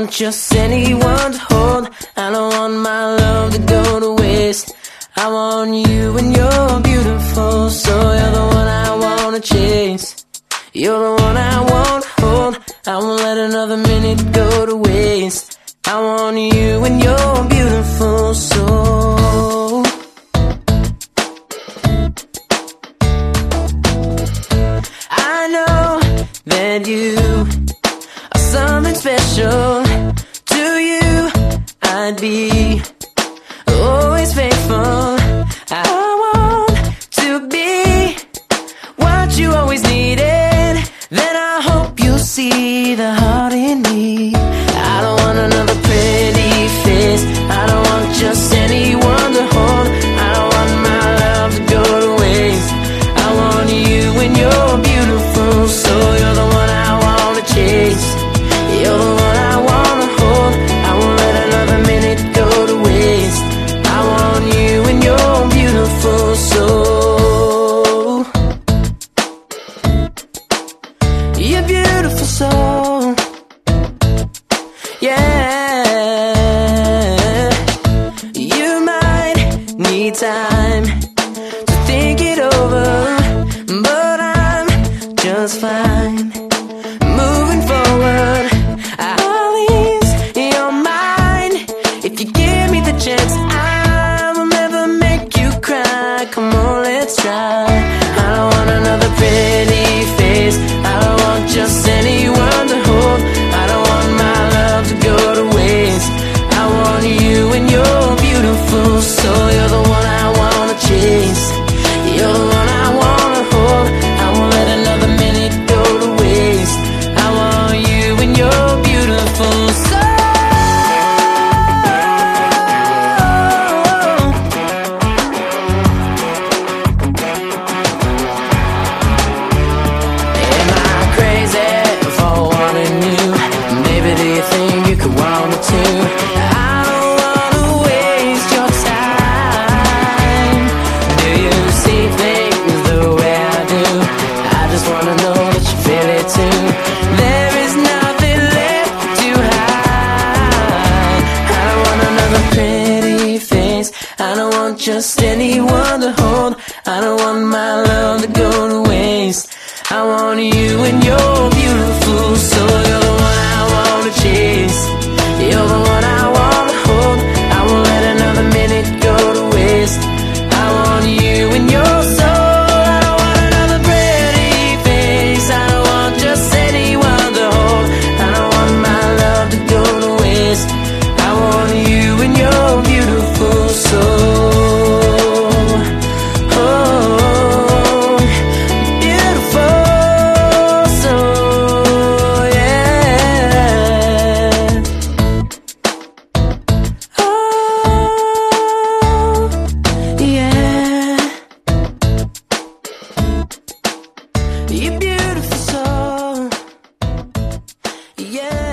want just anyone to hold. I don't want my love to go to waste. I want you and you're beautiful, so you're the one I wanna chase. You're the one I wanna hold. I won't let another minute go to waste. I want you and you're beautiful, so I know that you are something special. To you I'd be always faithful. I want to be what you always needed. Then I hope you'll see the heart in me. I don't want another pretty face. I don't want just anyone to hold. I don't want my love to go to waste. I want you and you're beautiful, so you're the one I wanna chase. You're the one I wanna hold. I won't let another minute go to waste. I want you and you're beautiful, so you're beautiful, so yeah. You might need time to think it over, but I'm just fine moving forward. I'll ease your mind if you give me the chance. I will never make you cry. Come on, let's try. I don't want another pretty face. I don't want just anyone to hold. I don't want my love to go to waste. I want you and you're beautiful, so you're the one I wanna chase. You're the one I wanna hold. I won't let another minute go to waste. I want you and you're beautiful, so am I crazy for wanting you? Maybe do you think you could want me too? I don't wanna waste your time. Do you see things the way I do? I just wanna know that you feel it too. There is nothing left to hide. I don't want another pretty face. I don't want just anyone to hold. I don't want my love to go to waste. I want you and you're beautiful, so you're the one I wanna chase. You're the one I wanna hold. I won't let another minute go to waste. I want you and your soul. I don't want another pretty face. I don't want just anyone to hold. I don't want my love to go to waste. I want you and your beautiful soul. Oh, beautiful soul, yeah. Oh, yeah. You're beautiful soul, yeah.